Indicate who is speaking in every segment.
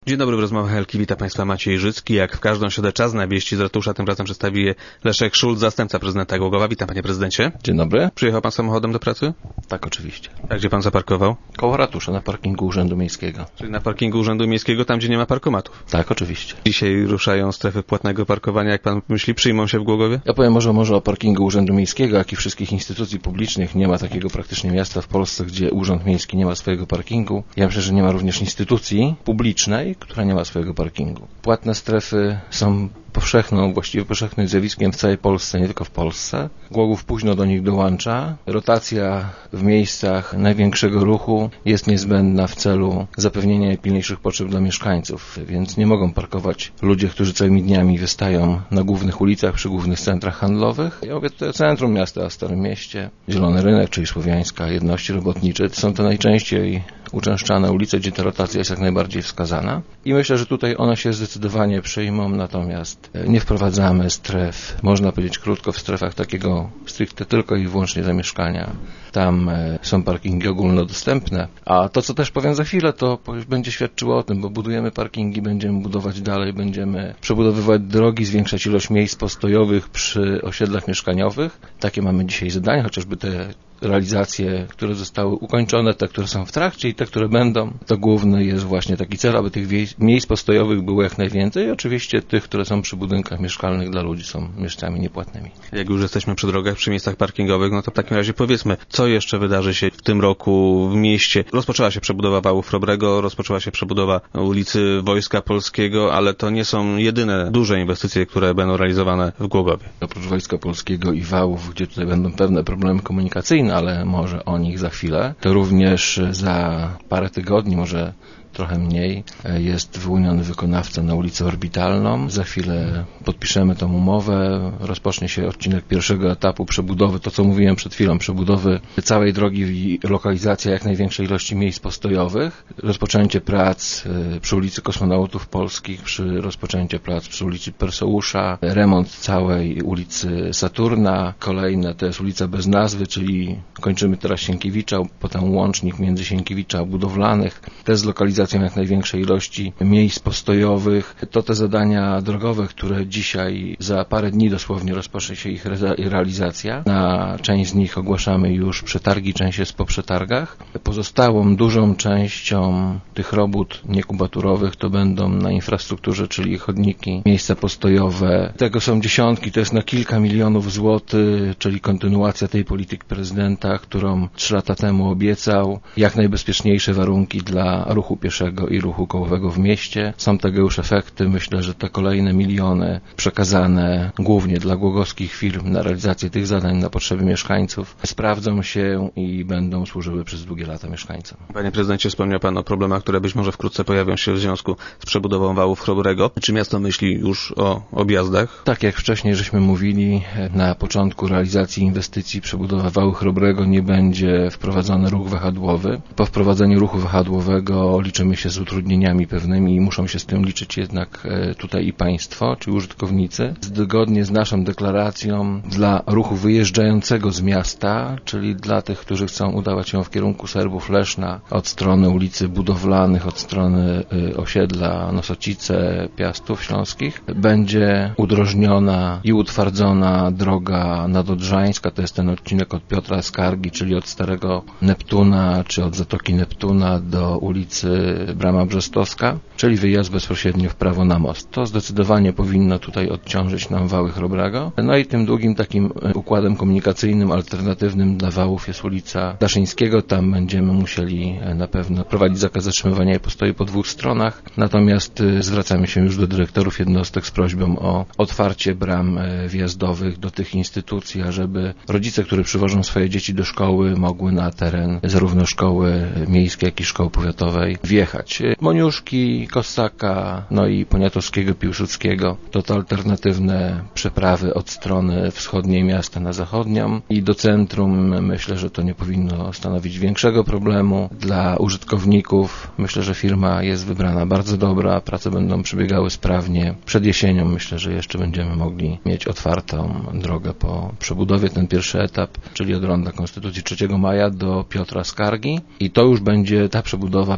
Speaker 1: Dzień dobry, w rozmowach Helki wita Państwa Maciej Życki. Jak w każdą środę czas na wieści z ratusza, tym razem przedstawi je Leszek Szulc, zastępca prezydenta Głogowa. Witam, panie prezydencie.
Speaker 2: Dzień dobry.
Speaker 1: Przyjechał pan samochodem do pracy?
Speaker 2: Tak, oczywiście.
Speaker 1: A gdzie pan zaparkował?
Speaker 2: Koło ratusza, na parkingu Urzędu Miejskiego.
Speaker 1: Czyli na parkingu Urzędu Miejskiego, tam gdzie nie ma parkomatów?
Speaker 2: Tak, oczywiście.
Speaker 1: Dzisiaj ruszają strefy płatnego parkowania. Jak pan myśli, przyjmą się w Głogowie?
Speaker 2: Ja powiem może o parkingu Urzędu Miejskiego, jak i wszystkich instytucji publicznych. Nie ma takiego praktycznie miasta w Polsce, gdzie Urząd Miejski nie ma swojego parkingu. Ja myślę, że nie ma również instytucji publicznej, która nie ma swojego parkingu. Płatne strefy są właściwie powszechnym zjawiskiem w całej Polsce, nie tylko w Polsce. Głogów późno do nich dołącza. Rotacja w miejscach największego ruchu jest niezbędna w celu zapewnienia najpilniejszych potrzeb dla mieszkańców, więc nie mogą parkować ludzie, którzy całymi dniami wystają na głównych ulicach, przy głównych centrach handlowych. Ja mówię tutaj o centrum miasta, o Starym Mieście. Zielony Rynek, czyli Słowiańska, Jedności Robotnicze. To są te najczęściej uczęszczane ulice, gdzie ta rotacja jest jak najbardziej wskazana. I myślę, że tutaj one się zdecydowanie przyjmą, natomiast nie wprowadzamy stref, można powiedzieć krótko, w strefach takiego stricte tylko i wyłącznie zamieszkania. Tam są parkingi ogólnodostępne. A to, co też powiem za chwilę, to będzie świadczyło o tym, bo budujemy parkingi, będziemy budować dalej, będziemy przebudowywać drogi, zwiększać ilość miejsc postojowych przy osiedlach mieszkaniowych. Takie mamy dzisiaj zadania, chociażby te realizacje, które zostały ukończone, te, które są w trakcie i te, które będą, to główny jest właśnie taki cel, aby tych miejsc postojowych było jak najwięcej i oczywiście tych, które są przy budynkach mieszkalnych dla ludzi, są miejscami niepłatnymi.
Speaker 1: Jak już jesteśmy przy drogach, przy miejscach parkingowych, no to w takim razie powiedzmy, co jeszcze wydarzy się w tym roku w mieście. Rozpoczęła się przebudowa wałów Chrobrego, rozpoczęła się przebudowa ulicy Wojska Polskiego, ale to nie są jedyne duże inwestycje, które będą realizowane w Głogowie.
Speaker 2: Oprócz Wojska Polskiego i wałów, gdzie tutaj będą pewne problemy komunikacyjne, ale może o nich za chwilę, to również za parę tygodni, może trochę mniej, jest wyłoniony wykonawca na ulicę Orbitalną. Za chwilę podpiszemy tą umowę. Rozpocznie się odcinek pierwszego etapu przebudowy, to co mówiłem przed chwilą, przebudowy całej drogi i lokalizacja jak największej ilości miejsc postojowych. Rozpoczęcie prac przy ulicy Kosmonautów Polskich, rozpoczęcie prac przy ulicy Perseusza, remont całej ulicy Saturna. Kolejne to jest ulica bez nazwy, czyli kończymy teraz Sienkiewicza, potem łącznik między Sienkiewicza a Budowlanych. Też z lokalizacją jak największej ilości miejsc postojowych. To te zadania drogowe, które dzisiaj za parę dni dosłownie rozpocznie się ich realizacja. Na część z nich ogłaszamy już przetargi, część jest po przetargach. Pozostałą dużą częścią tych robót niekubaturowych to będą na infrastrukturze, czyli chodniki, miejsca postojowe. Tego są dziesiątki, to jest na kilka milionów złotych, czyli kontynuacja tej polityki prezydenta, którą 3 lata temu obiecał. Jak najbezpieczniejsze warunki dla ruchu pieszego i ruchu kołowego w mieście. Są tego już efekty. Myślę, że te kolejne miliony przekazane głównie dla głogowskich firm na realizację tych zadań na potrzeby mieszkańców sprawdzą się i będą służyły przez długie lata mieszkańcom.
Speaker 1: Panie prezydencie, wspomniał pan o problemach, które być może wkrótce pojawią się w związku z przebudową wałów Chrobrego. Czy miasto myśli już o objazdach?
Speaker 2: Tak jak wcześniej żeśmy mówili, na początku realizacji inwestycji przebudowa wału Chrobrego nie będzie wprowadzony ruch wahadłowy. Po wprowadzeniu ruchu wahadłowego liczymy się z utrudnieniami pewnymi i muszą się z tym liczyć jednak tutaj i państwo, czy użytkownicy. Zgodnie z naszą deklaracją dla ruchu wyjeżdżającego z miasta, czyli dla tych, którzy chcą udawać się w kierunku Serbów Leszna od strony ulicy Budowlanych, od strony osiedla Nosocice, Piastów Śląskich, będzie udrożniona i utwardzona droga nadodrzańska, to jest ten odcinek od Piotra Skargi, czyli od Starego Neptuna, czy od Zatoki Neptuna do ulicy Brama Brzostowska, czyli wyjazd bezpośrednio w prawo na most. To zdecydowanie powinno tutaj odciążyć nam wały Chrobrego. No i tym drugim takim układem komunikacyjnym alternatywnym dla wałów jest ulica Daszyńskiego. Tam będziemy musieli na pewno prowadzić zakaz zatrzymywania i postoju po 2 stronach. Natomiast zwracamy się już do dyrektorów jednostek z prośbą o otwarcie bram wjazdowych do tych instytucji, ażeby rodzice, którzy przywożą swoje dzieci do szkoły, mogły na teren zarówno szkoły miejskiej, jak i szkoły powiatowej wjechać. Moniuszki, Kossaka, no i Poniatowskiego, Piłsudskiego to te alternatywne przeprawy od strony wschodniej miasta na zachodnią i do centrum. Myślę, że to nie powinno stanowić większego problemu dla użytkowników. Myślę, że firma jest wybrana bardzo dobra, prace będą przebiegały sprawnie. Przed jesienią myślę, że jeszcze będziemy mogli mieć otwartą drogę po przebudowie, ten pierwszy etap, czyli od Ronda Konstytucji 3 maja do Piotra Skargi i to już będzie ta przebudowa pierwszego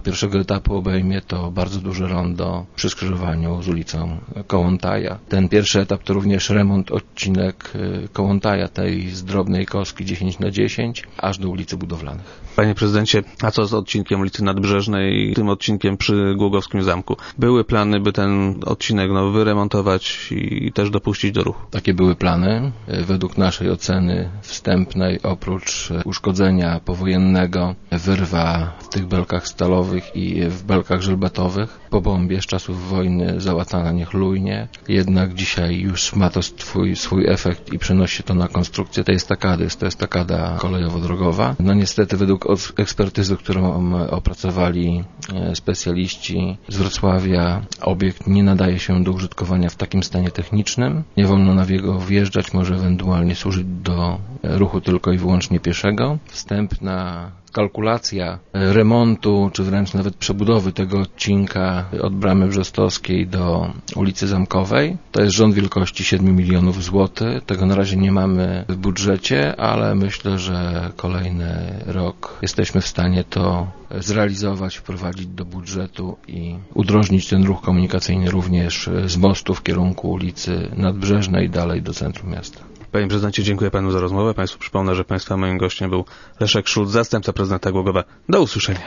Speaker 2: etapu obejmie to bardzo duże rondo przy skrzyżowaniu z ulicą Kołłątaja. Ten pierwszy etap to również remont odcinek Kołłątaja, tej z drobnej kostki 10×10, aż do ulicy Budowlanych.
Speaker 1: Panie prezydencie, a co z odcinkiem ulicy Nadbrzeżnej i tym odcinkiem przy Głogowskim Zamku? Były plany, by ten odcinek wyremontować i też dopuścić do ruchu?
Speaker 2: Takie były plany. Według naszej oceny wstępnej, oprócz uszkodzenia powojennego, wyrwa w tych belkach stalowych i w belkach żelbetowych po bombie z czasów wojny załatana niechlujnie. Jednak dzisiaj już ma to swój efekt i przenosi się to na konstrukcję tej estakady. To estakada kolejowo-drogowa. No niestety według ekspertyzy, którą opracowali specjaliści z Wrocławia, obiekt nie nadaje się do użytkowania w takim stanie technicznym. Nie wolno na niego wjeżdżać, może ewentualnie służyć do ruchu tylko i wyłącznie pieszego. Wstępna kalkulacja remontu, czy wręcz nawet przebudowy tego odcinka od Bramy Brzostowskiej do ulicy Zamkowej to jest rząd wielkości 7 milionów złotych. Tego na razie nie mamy w budżecie, ale myślę, że kolejny rok jesteśmy w stanie to zrealizować, wprowadzić do budżetu i udrożnić ten ruch komunikacyjny również z mostu w kierunku ulicy Nadbrzeżnej dalej do centrum miasta.
Speaker 1: Panie prezydencie, dziękuję panu za rozmowę. Państwu przypomnę, że państwa moim gościem był Leszek Szulc, zastępca prezydenta Głogowa. Do usłyszenia.